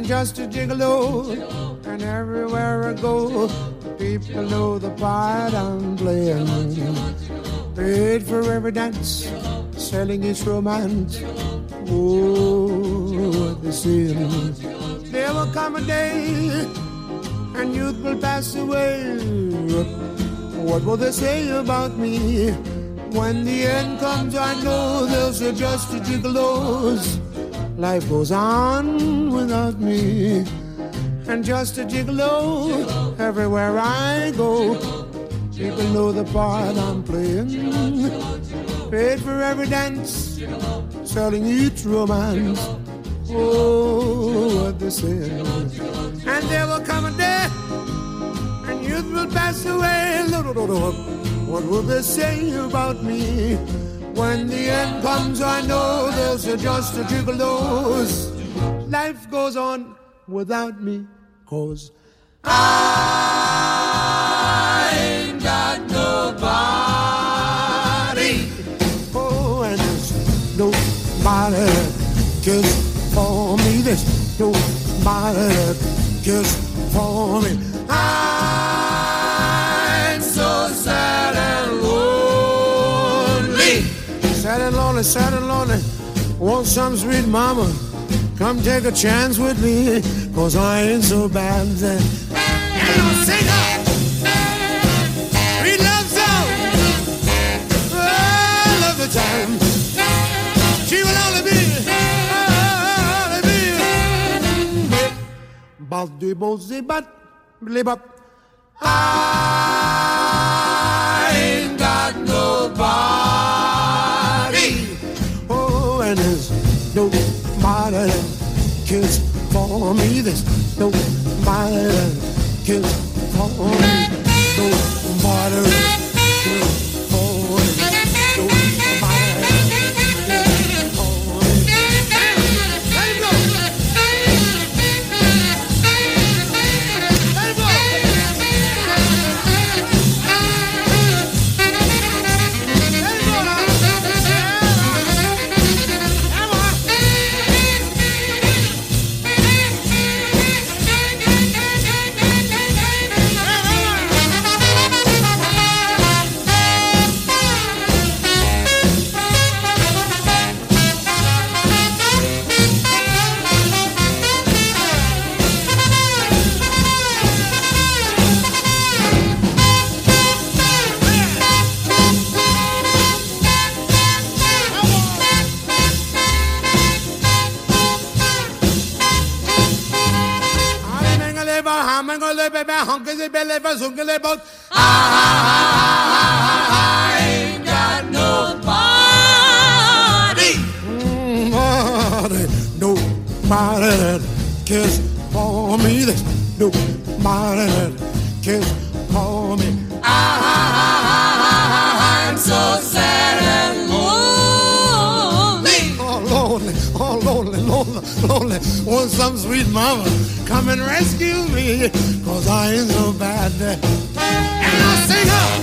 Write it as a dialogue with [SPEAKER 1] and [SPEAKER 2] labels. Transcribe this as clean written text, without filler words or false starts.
[SPEAKER 1] and just a gigolo. And everywhere I go, people know the part I'm playing. Paid for every dance, selling its romance. Oh, what they say. There will come a day, and youth will pass away. What will they say about me? When the end comes, I know they'll say just a gigolos. Life goes on without me, and just a gigolo. Everywhere I go, people know the part I'm playing. Paid for every dance, selling each romance. Oh, what they say. And there will come a day, and youth will pass away. What will they say about me? When the end comes, I know they'll say just a gigolos. Life goes on without me, 'cause I ain't got nobody. Oh, and there's nobody that cares for me. There's nobody that cares for me. I'm so sad and lonely. Sad and lonely, sad and lonely. Want some sweet mama, come take a chance with me, 'cause I ain't so bad. And I'll sing up sweet love song. Oh, I love the time. She will only be but the bozy but live up. I ain't got nobody. Oh, and there's nobody that cares for me. There's nobody that cares for me. Nobody that cares for me. Nobody that cares for me. Let it go. Let it go. I ain't got nobody. Nobody that cares for me. There's nobody that cares for me. I'm so sad and lonely. Oh, lonely, oh, lonely, lonely, lonely. Want some sweet mama, come and rescue me, 'cause I ain't so bad. And I'll sing up